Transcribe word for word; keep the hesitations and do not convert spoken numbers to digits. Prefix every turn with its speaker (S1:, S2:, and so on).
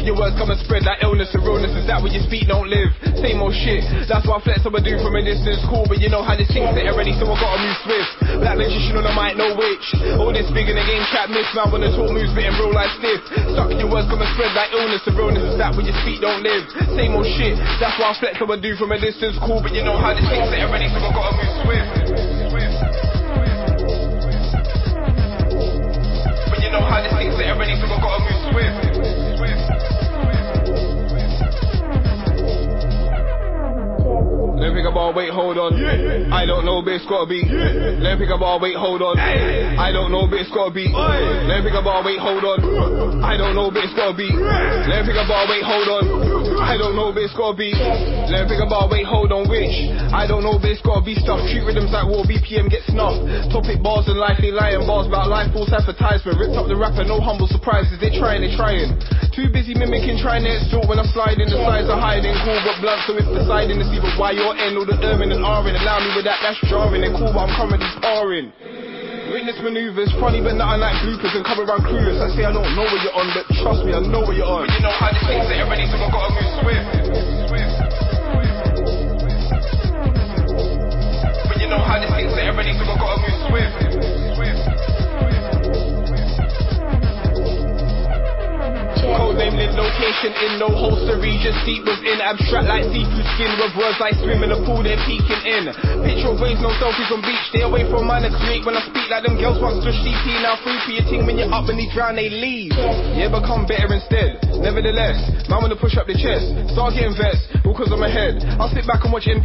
S1: your words come and spread like illness and realness. Is that what you speak, don't live? Same old shit. That's why I flex I'ma do from a distance. Cool, but you know how this thing's set already, so I gotta move swift. Black magician on the mic, no witch. All this big in the game, chat miss. Man, when the talk moves, spitting real life stiff. Stuck in your words come and spread like illness and realness. Is that what you speak, don't live? Same old shit. That's why I flex I'ma do from a distance. Cool, but you know how this thing's set already, so I gotta move swift. But you know how this thing's set already, so I gotta move swift. Let me pick up all, wait, hold on. Yeah. I don't know, but it's gotta be. Yeah. Let me pick up all, wait, hold on. Hey. I don't know, but it's gotta be. Oy. Let me pick up all, wait, hold on. I don't know, but it's gotta be. Yeah. Let me pick up all, wait, hold on. I don't know, but it's gotta be. Let me pick up all, wait, hold on, which? I don't know, but it's gotta be stuff. Treat rhythms like war, B P M get snuffed. Topic bars and life, they lying bars about life, false advertisement. Ripped up the rapper, no humble surprises. They trying, they trying. Too busy mimicking, trying to extort when I slide in. The sides are hiding, cool but blunt, so it's deciding to see but why you're N or the ermine and R-in. Allow me with that, that's jarring. They're cool, but I'm currently sparring. Witness maneuvers, funny but nothing like bloopers and come around clueless. I say I don't know what you're on, but trust me, I know what you're on. But you know how this thing's set already, so I gotta move swift. But you know how this thing's set already, so I gotta move swift. Codename lit location in no holster region, deep within, abstract like seafood skin with words like swim in a pool they're peeking in. Picture of waves, no selfies on beach, stay away from mine and create when I speak like them girls once touch D P, now free for your ting when you're up and they drown they leave. Yeah, become better instead. Nevertheless, man wanna push up the chest, start getting vexed, all cause I'm ahead. I'll sit back and watch N B A